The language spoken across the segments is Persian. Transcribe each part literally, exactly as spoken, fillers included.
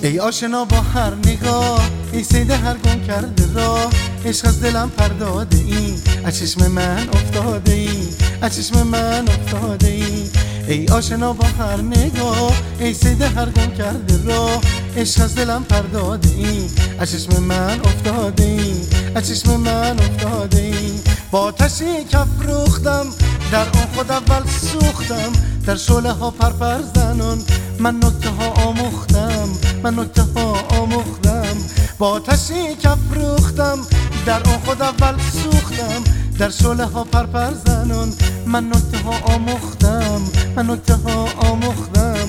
ای آشنا با هر نگاه، ای سید هر گم کرده راه، عشق از دلم پرداده ای، از چشم من افتاده ای، از چشم من افتاده ای. ای آشنا با هر نگاه، ای سید هر گم کرده راه، عشق از دلم پرداده ای، از چشم من افتاده ای، از چشم من افتاده ای. با آتشی کف روختم، در آن خود اول سوختم، در شعله ها پرپر زنان من نکته ها آموختم، من نکته ها آموختم. با آتشی کف روختم، در آن خود اول سوختم، در شعله ها پرپر زنان من نکته ها آموختم، من نکته ها آموختم.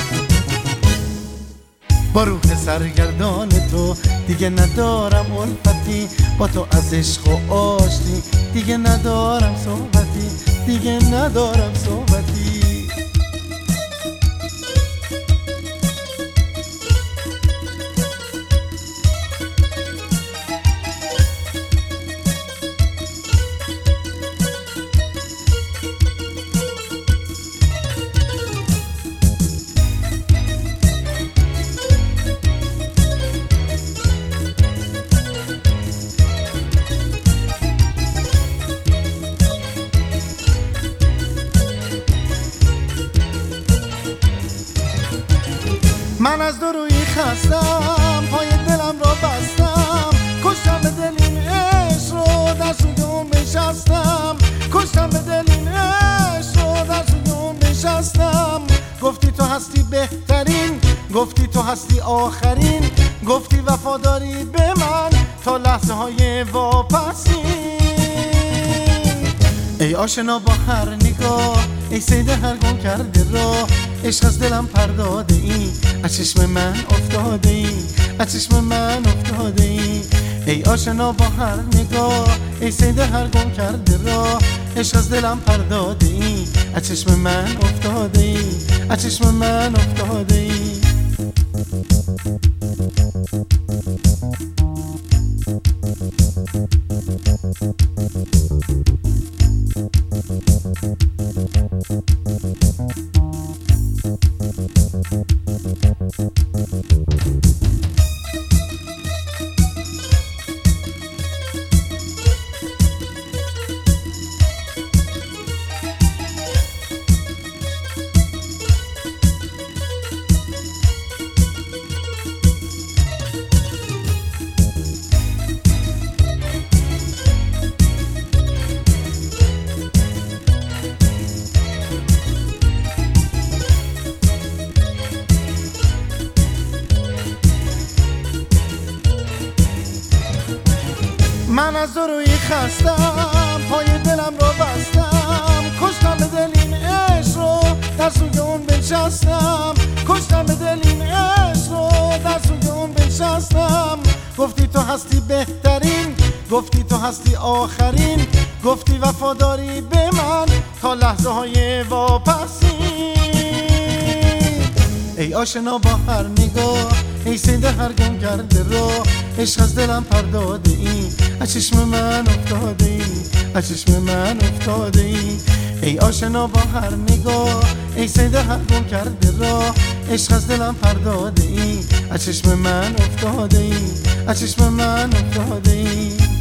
با روح سرگردان تو دیگه ندارم الفتی، با تو از عشق و آشتی دیگه ندارم صحبتی، دیگه ندارم صحبتی. من از دو رویی خستم، پای دلم را بستم، کشتم به دل این عشق رو، در سوی اون بنشستم، کشتم به دل این عشق رو، در سوی اون بنشستم. گفتی تو هستی بهترین، گفتی تو هستی آخرین، گفتی وفاداری به من تا لحظه های واپسین. ای آشنا با هر نگاه، ای سید هر گم کرده راه، عشق از دلم پرداده ای، از چشم من افتاده ای، از چشم من افتاده ای. ای آشنا با هر نگاه، ای سید هر گم کرده راه، عشق از دلم پرداده ای، از چشم من افتاده ای، از چشم من افتاده ای. من از دو رویی خستم، پای دلم را بستم، کشتم به دل این عشق رو، در سوی اون بنشستم، کشتم به دل این عشق رو، در سوی اون بنشستم. گفتی تو هستی بهترین، گفتی تو هستی آخرین، گفتی وفاداری به من تا لحظه های واپسین. ای آشنا با هر نگاه، ای سید هر گم کرده راه، عشق از دلم پرداده ای، از چشم من افتاده ای، از چشم من افتاده ای. ای آشنا با هر نگاه، ای سید هر گم کرده راه، عشق از دلم پرداده ای، از چشم من افتاده ای، از چشم من افتاده ای.